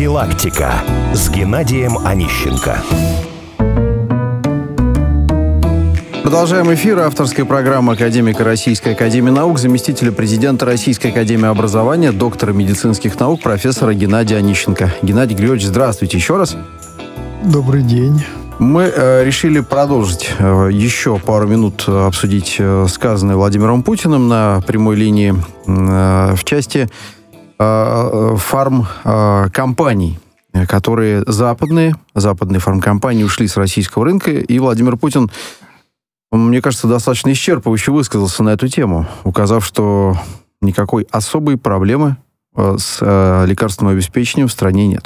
Профилактика с Геннадием Онищенко. Продолжаем эфир. Авторская программа академика Российской академии наук, заместителя президента Российской академии образования, доктора медицинских наук, профессора Геннадия Онищенко. Геннадий Григорьевич, здравствуйте еще раз. Добрый день. Мы решили продолжить еще пару минут обсудить сказанное Владимиром Путиным на прямой линии в части фармкомпаний, которые западные фармкомпании ушли с российского рынка, и Владимир Путин, мне кажется, достаточно исчерпывающе высказался на эту тему, указав, что никакой особой проблемы с лекарственным обеспечением в стране нет.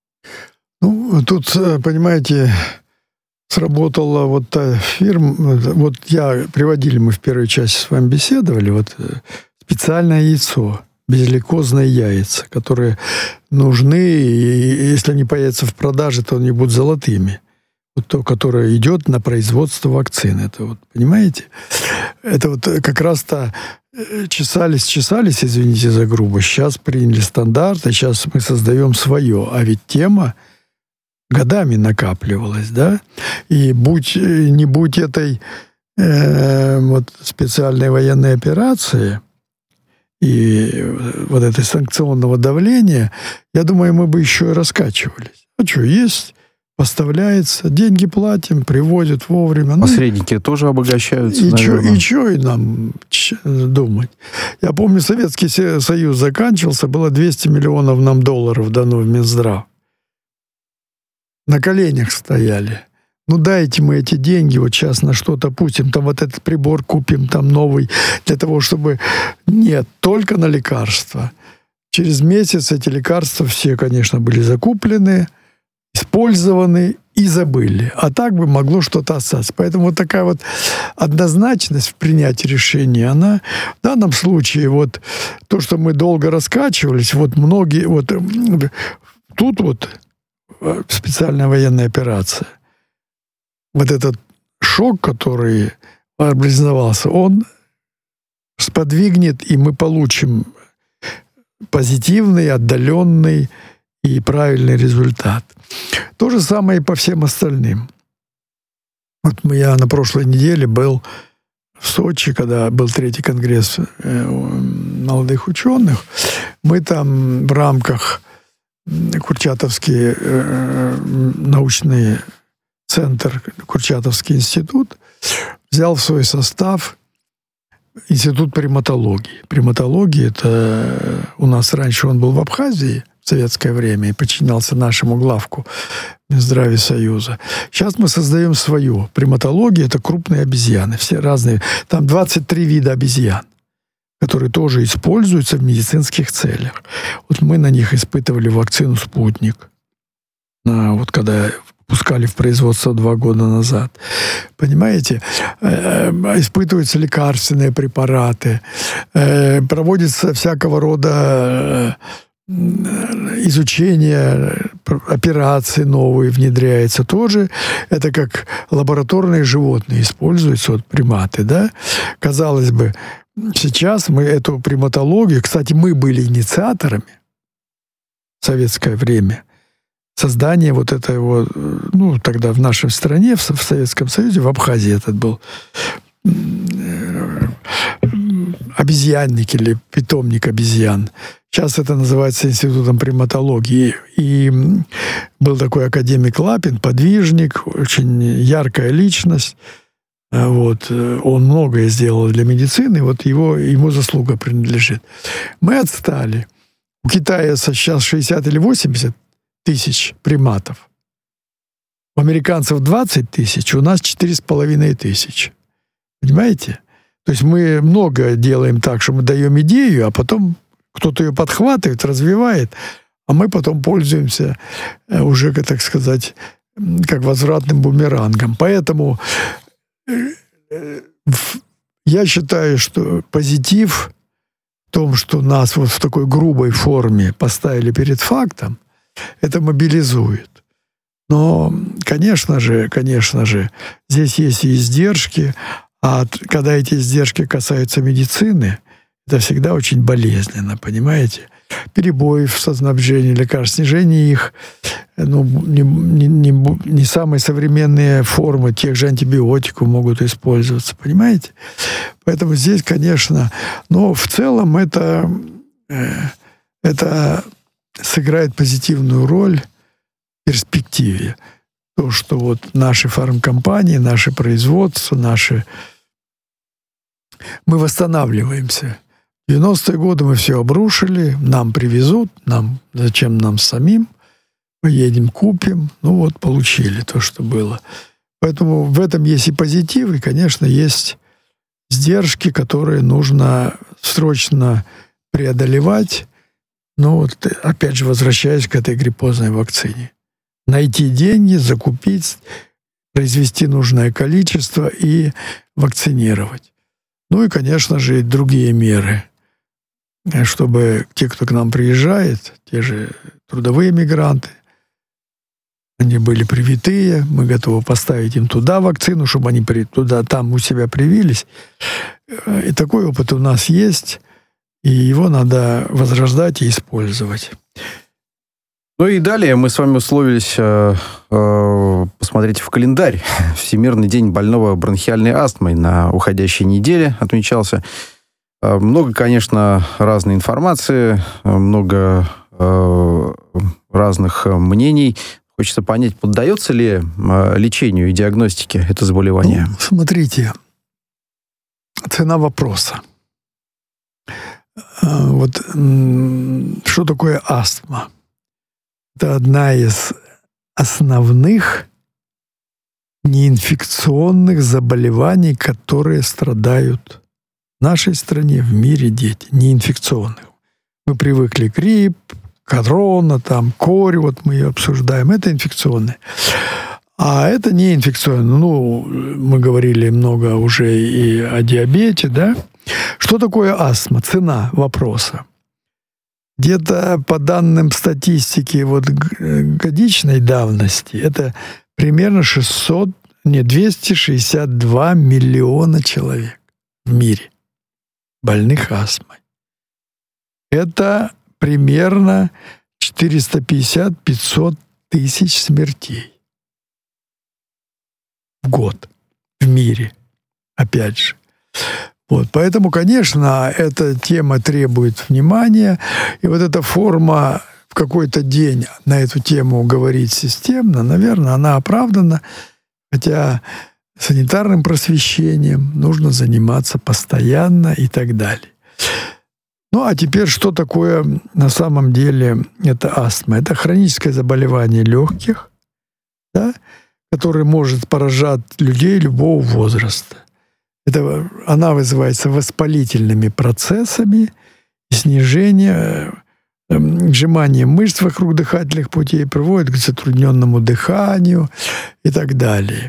Ну, тут, понимаете, сработала вот та фирма, вот приводили мы в первой части с вами беседовали, вот специальное яйцо, безлейкозные яйца, которые нужны, и если они появятся в продаже, то они будут золотыми. Вот то, которое идет на производство вакцин. Это вот, понимаете? Это вот как раз-то чесались, извините за грубость, сейчас приняли стандарт, а сейчас мы создаем свое. А ведь тема годами накапливалась, да? И не будь этой вот специальной военной операции и вот этой санкционного давления, я думаю, мы бы еще и раскачивались. А что, есть, поставляется, деньги платим, привозят вовремя. Посредники тоже обогащаются, наверное. И что и нам думать? Я помню, Советский Союз заканчивался, было 200 миллионов нам долларов дано в Минздрав. На коленях стояли. Ну, дайте мы эти деньги, вот сейчас на что-то пустим, там вот этот прибор купим, там новый, для того, чтобы... Нет, только на лекарства. Через месяц эти лекарства все, конечно, были закуплены, использованы и забыли. А так бы могло что-то остаться. Поэтому вот такая вот однозначность в принятии решения, она в данном случае, вот то, что мы долго раскачивались, вот многие... Вот тут вот специальная военная операция. Вот этот шок, который образовался, он сподвигнет, и мы получим позитивный, отдаленный и правильный результат. То же самое и по всем остальным. Вот я на прошлой неделе был в Сочи, когда был 3-й конгресс молодых ученых. Мы там в рамках Курчатовский научный центр, Курчатовский институт, взял в свой состав институт приматологии. Приматология — это у нас раньше он был в Абхазии в советское время и подчинялся нашему главку Минздраве Союза. Сейчас мы создаем свою. Приматология — это крупные обезьяны, все разные. Там 23 вида обезьян, которые тоже используются в медицинских целях. Вот мы на них испытывали вакцину «Спутник», вот когда пускали в производство 2 года назад. Понимаете? Испытываются лекарственные препараты, проводится всякого рода изучение, операции новые внедряются тоже. Это как лабораторные животные используются, вот приматы, да? Казалось бы, сейчас мы эту приматологию, кстати, мы были инициаторами в советское время создания вот этого, ну, тогда в нашей стране, в Советском Союзе, в Абхазии этот был обезьянник или питомник обезьян. Сейчас это называется Институтом приматологии. И был такой академик Лапин, подвижник, очень яркая личность. Вот. Он многое сделал для медицины, вот ему заслуга принадлежит. Мы отстали. У Китая сейчас 60 или 80 тысяч приматов. У американцев 20 тысяч, у нас 4,5 тысячи. Понимаете? То есть мы много делаем так, что мы даем идею, а потом кто-то ее подхватывает, развивает, а мы потом пользуемся уже, так сказать, как возвратным бумерангом. Поэтому я считаю, что позитив в том, что нас вот в такой грубой форме поставили перед фактом, это мобилизует. Но, конечно же, здесь есть и издержки, а когда эти издержки касаются медицины, это всегда очень болезненно, понимаете? Перебои в снабжении лекарств, снижение их, не самые современные формы тех же антибиотиков могут использоваться, понимаете? Поэтому здесь, конечно, но в целом это сыграет позитивную роль в перспективе. То, что вот наши фармкомпании, наши производства, мы восстанавливаемся. В 90-е годы мы все обрушили, нам привезут, зачем нам самим, поедем, купим, получили то, что было. Поэтому в этом есть и позитив, и, конечно, есть сдержки, которые нужно срочно преодолевать. Опять же, возвращаясь к этой гриппозной вакцине. Найти деньги, закупить, произвести нужное количество и вакцинировать. И, конечно же, и другие меры, чтобы те, кто к нам приезжает, те же трудовые мигранты, они были привитые, мы готовы поставить им туда вакцину, чтобы они там у себя привились. И такой опыт у нас есть, и его надо возрождать и использовать. И далее мы с вами условились посмотреть в календарь. Всемирный день больного бронхиальной астмой на уходящей неделе отмечался. Много, конечно, разной информации, много разных мнений. Хочется понять, поддается ли лечению и диагностике это заболевание? Смотрите, цена вопроса. Что такое астма? Это одна из основных неинфекционных заболеваний, которые страдают в нашей стране, в мире дети. Неинфекционных. Мы привыкли к грипп, корона, корь, мы ее обсуждаем. Это инфекционные. А это не инфекционные. Мы говорили много уже и о диабете, да? Что такое астма? Цена вопроса. Где-то по данным статистики годичной давности, это примерно 262 миллиона человек в мире больных астмой. Это примерно 450-500 тысяч смертей в год в мире, опять же. Поэтому, конечно, эта тема требует внимания, и эта форма в какой-то день на эту тему говорить системно, наверное, она оправдана, хотя санитарным просвещением нужно заниматься постоянно и так далее. А теперь, что такое на самом деле это астма? Это хроническое заболевание легких, да, которое может поражать людей любого возраста. Она вызывается воспалительными процессами, сжиманием мышц вокруг дыхательных путей, приводит к затрудненному дыханию и так далее.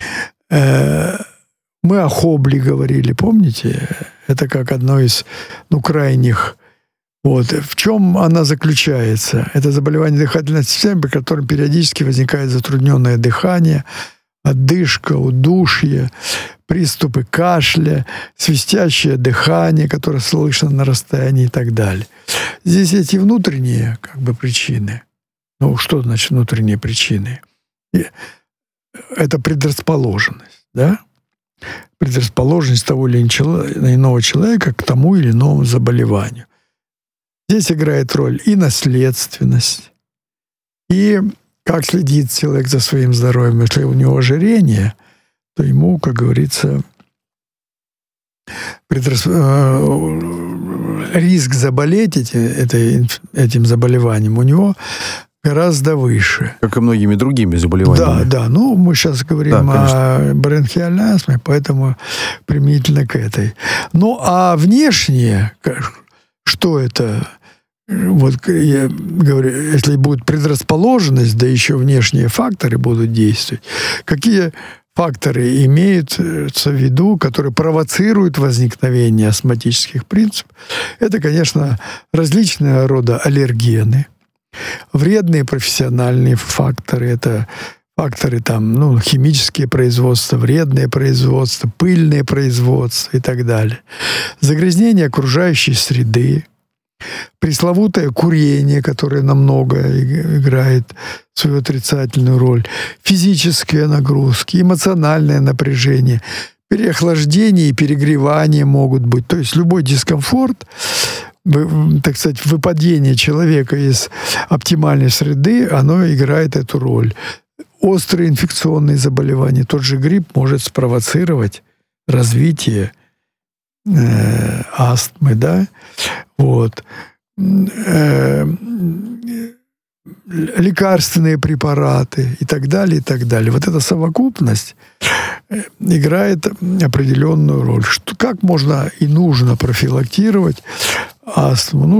Мы о хобли говорили, помните? Это как одно из крайних. В чем она заключается? Это заболевание дыхательной системы, при котором периодически возникает затрудненное дыхание, одышка, удушье, приступы кашля, свистящее дыхание, которое слышно на расстоянии и так далее. Здесь эти внутренние причины. Что значит внутренние причины? Это предрасположенность, да? Предрасположенность того или иного человека к тому или иному заболеванию. Здесь играет роль и наследственность, и как следит человек за своим здоровьем. Если у него ожирение, то ему, как говорится, риск заболеть этим заболеванием у него гораздо выше. Как и многими другими заболеваниями. Да. Мы сейчас говорим о бронхиальной астме, поэтому применительно к этой. А внешнее, что это? Я говорю, если будет предрасположенность, да еще внешние факторы будут действовать, какие факторы имеются в виду, которые провоцируют возникновение астматических принципов? Это, конечно, различного рода аллергены, вредные профессиональные факторы, это факторы там, химические производства, вредные производства, пыльные производства и так далее. Загрязнение окружающей среды, пресловутое курение, которое намного играет свою отрицательную роль, физические нагрузки, эмоциональное напряжение, переохлаждение и перегревание могут быть. То есть любой дискомфорт, так сказать, выпадение человека из оптимальной среды, оно играет эту роль. Острые инфекционные заболевания, тот же грипп может спровоцировать развитие астмы, да, вот. Лекарственные препараты и так далее, и так далее. Вот эта совокупность играет определенную роль. Как можно и нужно профилактировать астму?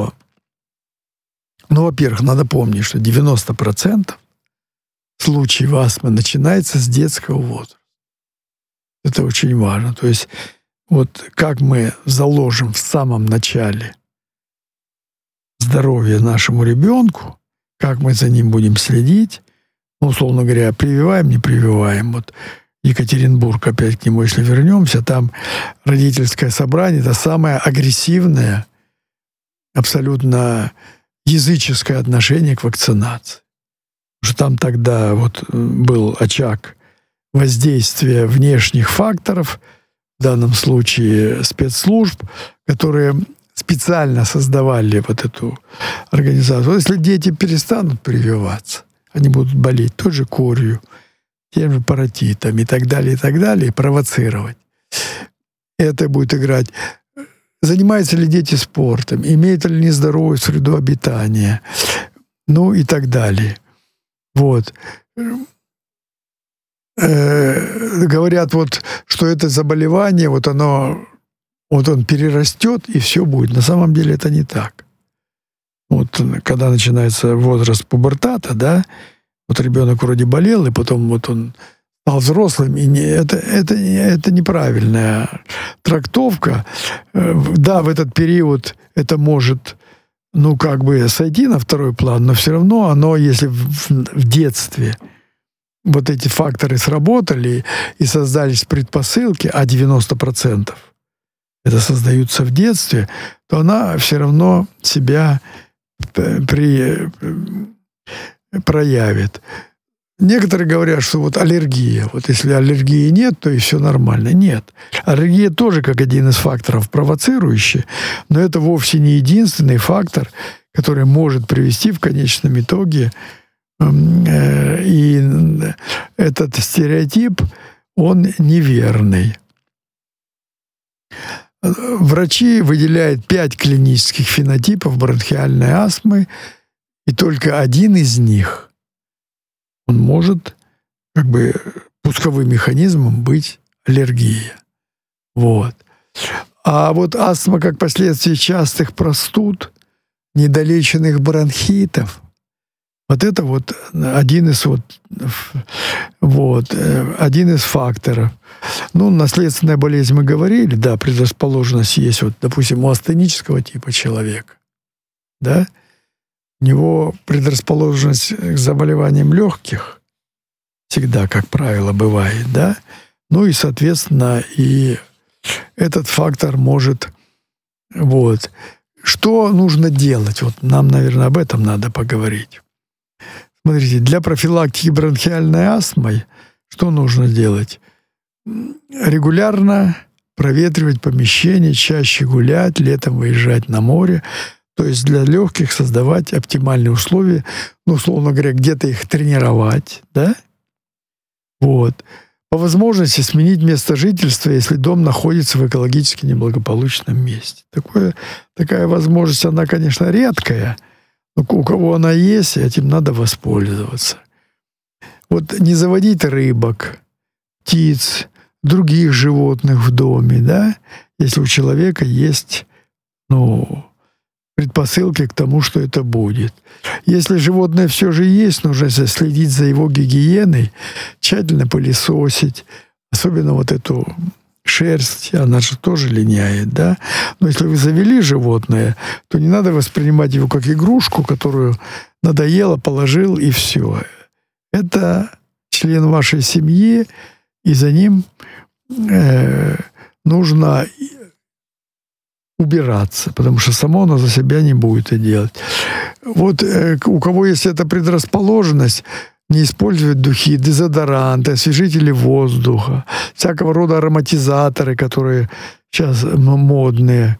Во-первых, надо помнить, что 90% случаев астмы начинается с детского возраста. Это очень важно. То есть вот как мы заложим в самом начале здоровье нашему ребенку, как мы за ним будем следить, условно говоря, прививаем, не прививаем. Вот Екатеринбург, опять к нему, если вернемся, там родительское собрание — это самое агрессивное, абсолютно языческое отношение к вакцинации. Потому что там тогда вот был очаг воздействия внешних факторов, в данном случае спецслужб, которые специально создавали вот эту организацию. Вот если дети перестанут прививаться, они будут болеть той же корью, тем же паротитом и так далее, и провоцировать. Это будет играть. Занимаются ли дети спортом, имеют ли нездоровую среду обитания, и так далее. Вот. Говорят, что это заболевание, он перерастет, и все будет. На самом деле это не так. Когда начинается возраст пубертата, да, ребенок вроде болел, и потом он стал взрослым, и это неправильная трактовка. Да, в этот период это может, сойти на второй план, но все равно оно, если в детстве вот эти факторы сработали и создались предпосылки, а 90% это создаются в детстве, то она все равно себя проявит. Некоторые говорят, что аллергия. Если аллергии нет, то и все нормально. Нет. Аллергия тоже как один из факторов провоцирующий, но это вовсе не единственный фактор, который может привести в конечном итоге. И этот стереотип, он неверный. Врачи выделяют 5 клинических фенотипов бронхиальной астмы, и только один из них, он может пусковым механизмом быть аллергия. Вот. А астма как последствие частых простуд, недолеченных бронхитов, это один из факторов. Наследственная болезнь мы говорили, да, предрасположенность есть, допустим, у астенического типа человека, да, у него предрасположенность к заболеваниям легких всегда, как правило, бывает, да, и, соответственно, и этот фактор может, Что нужно делать? Нам, наверное, об этом надо поговорить. Смотрите, для профилактики бронхиальной астмы что нужно делать? Регулярно проветривать помещение, чаще гулять, летом выезжать на море. То есть для легких создавать оптимальные условия, условно говоря, где-то их тренировать, да? По возможности сменить место жительства, если дом находится в экологически неблагополучном месте. Такая возможность, она, конечно, редкая, но у кого она есть, этим надо воспользоваться. Не заводить рыбок, птиц, других животных в доме, да, если у человека есть, предпосылки к тому, что это будет. Если животное все же есть, нужно следить за его гигиеной, тщательно пылесосить, особенно эту шерсть, она же тоже линяет, да. Но если вы завели животное, то не надо воспринимать его как игрушку, которую надоело, положил и все. Это член вашей семьи, и за ним нужно убираться, потому что само оно за себя не будет это делать. Вот у кого есть эта предрасположенность, не использовать духи, дезодоранты, освежители воздуха, всякого рода ароматизаторы, которые сейчас модные.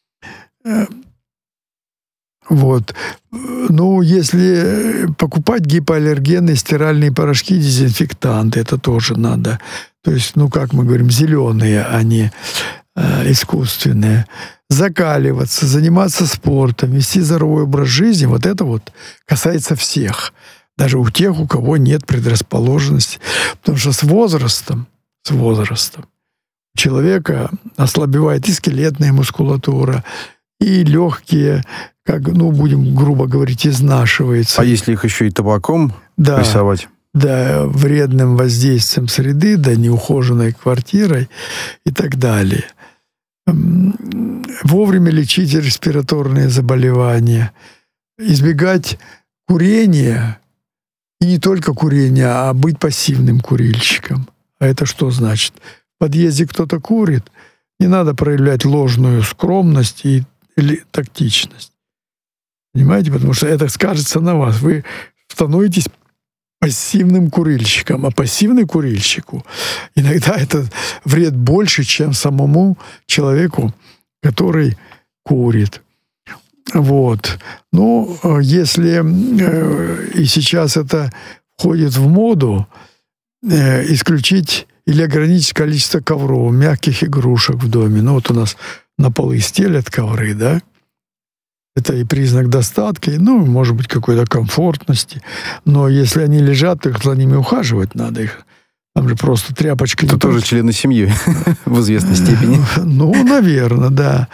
Вот. Ну, если покупать гипоаллергенные стиральные порошки, дезинфектанты, это тоже надо. То есть, ну, как мы говорим, зеленые, а не искусственные. Закаливаться, заниматься спортом, вести здоровый образ жизни, вот это вот касается всех. Даже у тех, у кого нет предрасположенности. Потому что с возрастом у человека ослабевает и скелетная мускулатура, и легкие, как, ну, будем грубо говорить, изнашиваются. А если их еще и табаком прессовать? Да, вредным воздействием среды, да, неухоженной квартирой и так далее. Вовремя лечить респираторные заболевания. Избегать курения, и не только курения, а быть пассивным курильщиком. А это что значит? В подъезде кто-то курит, не надо проявлять ложную скромность или тактичность. Понимаете? Потому что это скажется на вас. Вы становитесь пассивным курильщиком. А пассивный курильщику иногда это вред больше, чем самому человеку, который курит. Вот. Ну, если и сейчас это входит в моду, исключить или ограничить количество ковров, мягких игрушек в доме. Ну, вот у нас на полы стелят ковры, да? Это и признак достатка, ну, может быть, какой-то комфортности. Но если они лежат, то за ними ухаживать надо. Их там же просто тряпочка. Это тоже члены семьи в известной степени. Ну, наверное, да.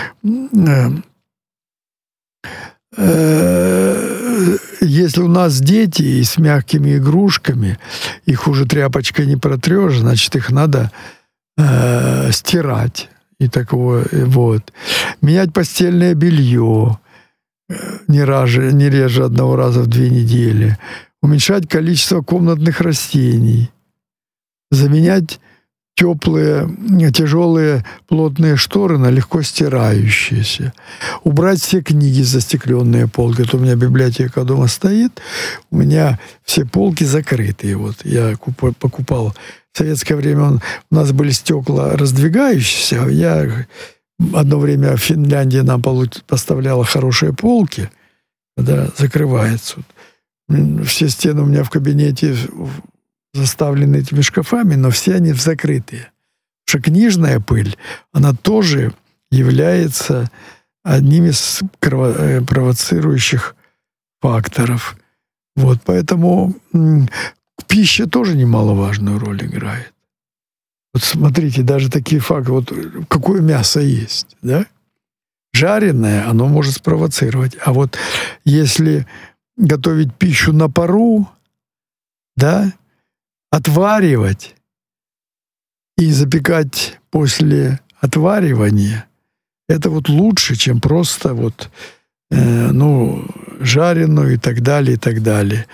Если у нас дети с мягкими игрушками, их уже тряпочкой не протрешь, значит, их надо стирать. И такого, вот. Менять постельное белье не реже одного раза в 2 недели. Уменьшать количество комнатных растений. Заменять теплые, тяжелые, плотные шторы на легко стирающиеся. Убрать все книги, застекленные полки. Вот у меня библиотека дома стоит, у меня все полки закрытые. Вот я покупал. В советское время у нас были стекла раздвигающиеся. Я одно время в Финляндии нам поставляла хорошие полки, когда закрывается. Все стены у меня в кабинете заставлены этими шкафами, но все они закрытые. Потому что книжная пыль, она тоже является одним из провоцирующих факторов. Вот, поэтому пища тоже немаловажную роль играет. Вот смотрите, даже такие факты, вот какое мясо есть, да? Жареное, оно может спровоцировать. А вот если готовить пищу на пару, да, отваривать и запекать после отваривания, это вот лучше, чем просто вот, жареную и так далее, и так далее.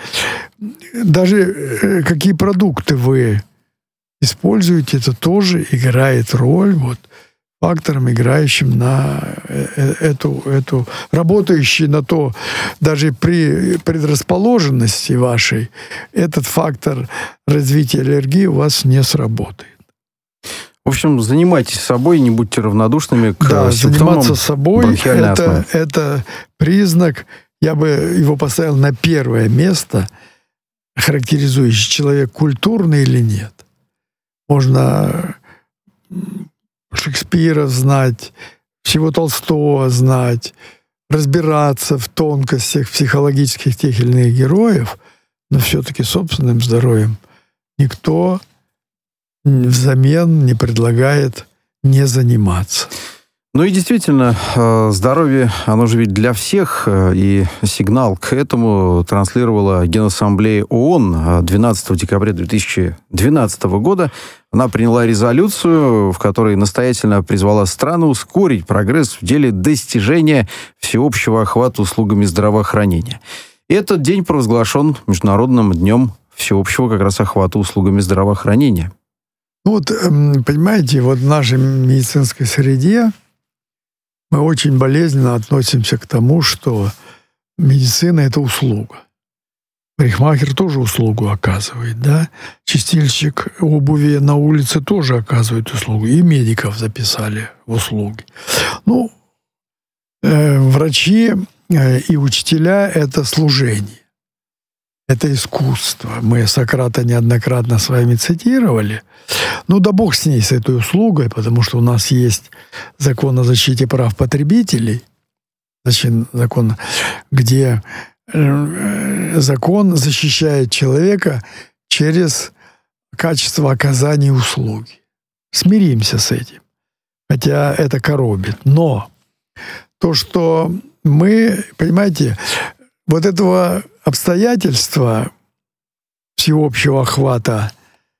Даже какие продукты вы используете, это тоже играет роль, вот, фактором, играющим на эту работающий на то, даже при предрасположенности вашей, этот фактор развития аллергии у вас не сработает. В общем, занимайтесь собой, не будьте равнодушными к симптомам. Заниматься собой это признак, я бы его поставил на первое место, характеризующий, человек культурный или нет. Можно Шекспира знать, всего Толстого знать, разбираться в тонкостях психологических тех или иных героев, но все-таки собственным здоровьем никто взамен не предлагает не заниматься. Ну и действительно, здоровье, оно же ведь для всех, и сигнал к этому транслировала Генассамблея ООН 12 декабря 2012 года. Она приняла резолюцию, в которой настоятельно призвала страны ускорить прогресс в деле достижения всеобщего охвата услугами здравоохранения. И этот день провозглашен Международным днем всеобщего как раз охвата услугами здравоохранения. Вот, понимаете, вот в нашей медицинской среде мы очень болезненно относимся к тому, что медицина — это услуга. Парикмахер тоже услугу оказывает, да? Чистильщик обуви на улице тоже оказывает услугу. И медиков записали в услуги. Ну, врачи и учителя — это служение. Это искусство. Мы Сократа неоднократно с вами цитировали. Ну да бог с ней, с этой услугой, потому что у нас есть закон о защите прав потребителей, закон, где закон защищает человека через качество оказания услуги. Смиримся с этим. Хотя это коробит. Но то, что мы, понимаете, вот этого обстоятельства всеобщего охвата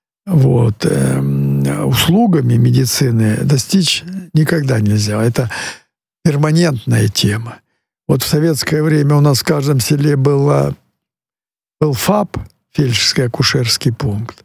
услугами медицины достичь никогда нельзя. Это перманентная тема. Вот в советское время у нас в каждом селе был ФАП, фельдшерский акушерский пункт.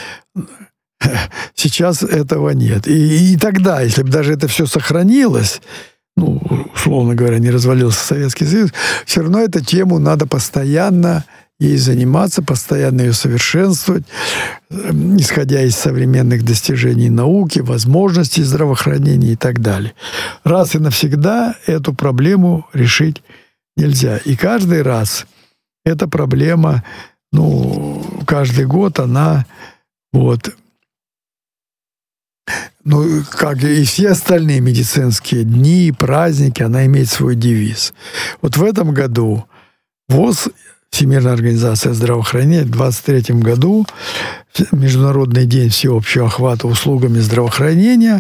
Сейчас этого нет. И тогда, если бы даже это все сохранилось, ну, условно говоря, не развалился Советский Союз, все равно эту тему надо постоянно ей заниматься, постоянно ее совершенствовать, исходя из современных достижений науки, возможностей здравоохранения и так далее. Раз и навсегда эту проблему решить нельзя. И каждый раз эта проблема, каждый год она как и все остальные медицинские дни, праздники, она имеет свой девиз. Вот в этом году ВОЗ, Всемирная организация здравоохранения, в 2023 году Международный день всеобщего охвата услугами здравоохранения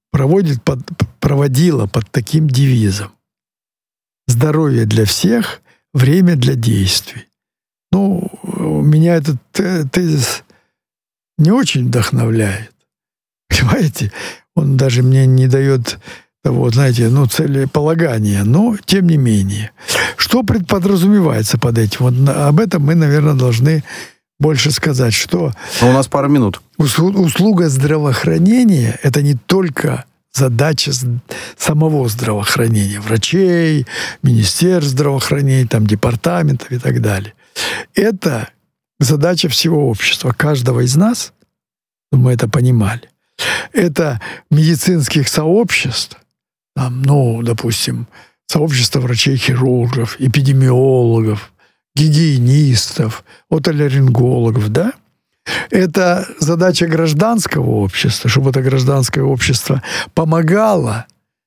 проводила под таким девизом: «Здоровье для всех, время для действий». Меня этот тезис не очень вдохновляет. Понимаете? Он даже мне не дает того, целеполагания. Но, тем не менее. Что подразумевается под этим? Вот об этом мы, наверное, должны больше сказать. Что у нас пара минут. Услуга здравоохранения — это не только задача самого здравоохранения, врачей, министерств здравоохранения, департаментов и так далее. Это задача всего общества, каждого из нас, мы это понимали. Это медицинских сообществ, допустим, сообщество врачей-хирургов, эпидемиологов, гигиенистов, отоларингологов, да? Это задача гражданского общества, чтобы это гражданское общество помогало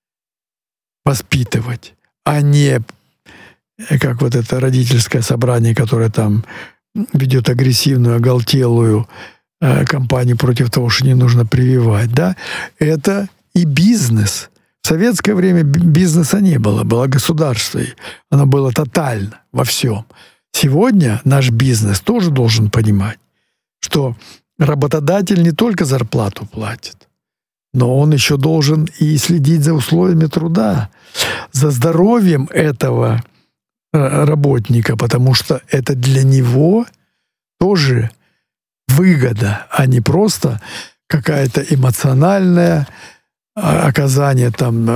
воспитывать, а не как это родительское собрание, которое ведет агрессивную, оголтелую кампанию против того, что не нужно прививать, да? Это и бизнес. В советское время бизнеса не было, было государство. Оно было тотально во всем. Сегодня наш бизнес тоже должен понимать, что работодатель не только зарплату платит, но он еще должен и следить за условиями труда, за здоровьем этого работника, потому что это для него тоже выгода, а не просто какая-то эмоциональное оказание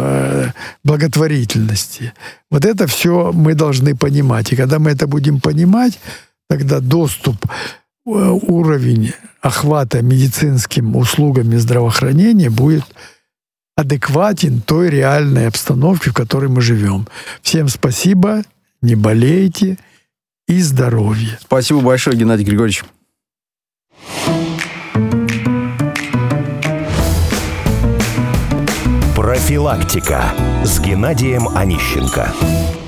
благотворительности. Вот это все мы должны понимать. И когда мы это будем понимать, тогда уровень охвата медицинскими услугами здравоохранения будет адекватен той реальной обстановке, в которой мы живем. Всем спасибо, не болейте и здоровья. Спасибо большое, Геннадий Григорьевич. Профилактика с Геннадием Онищенко.